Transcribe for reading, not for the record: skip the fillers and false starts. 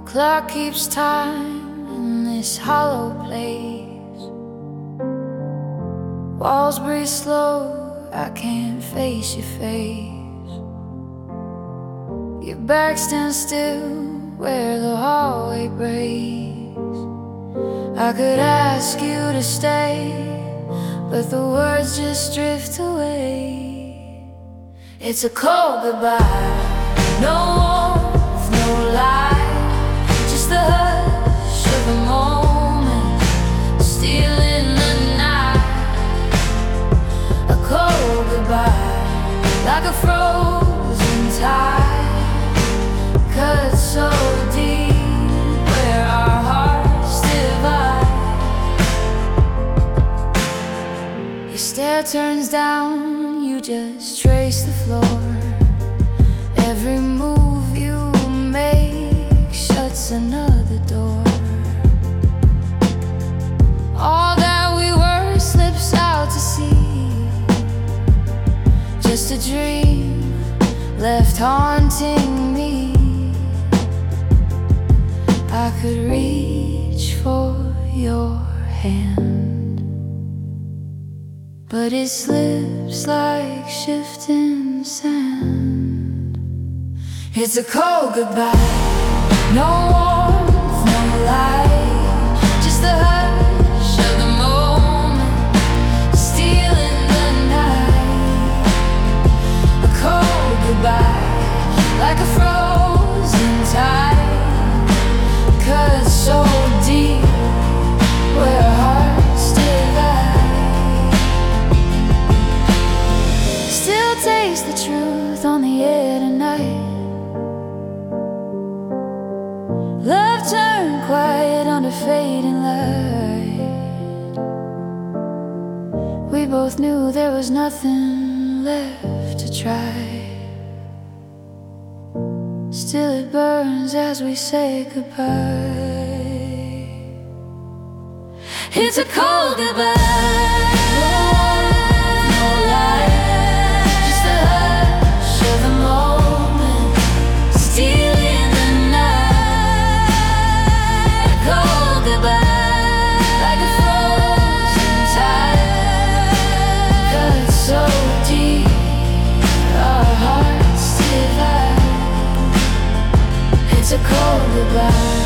Clock keeps time in this hollow place. Walls breathe slow, I can't face your face. Your back stands still where the hallway breaks. I could ask you to stay, but the words just drift away. It's a cold goodbye, no warmth, no light, just the hush of a moment stealing the night. A cold goodbye, like a frozen tide, cut so deep where our hearts divide. Your stare turns down, you just trace the floor. Every move you make shuts another door. All that we were slips out to sea, just a dream left haunting me. I could reach for your hand, but it slips like shifting sand. It's a cold goodbye, no warmth, no light, just the hush of the moment stealing the night. A cold goodbye, like a frozen tide, cut so deep where our hearts divide. Still taste the truth on the air tonight. Love turned quiet under fading light. We both knew there was nothing left to try. Still it burns as we say goodbye. It's a cold goodbye. It's a cold goodbye.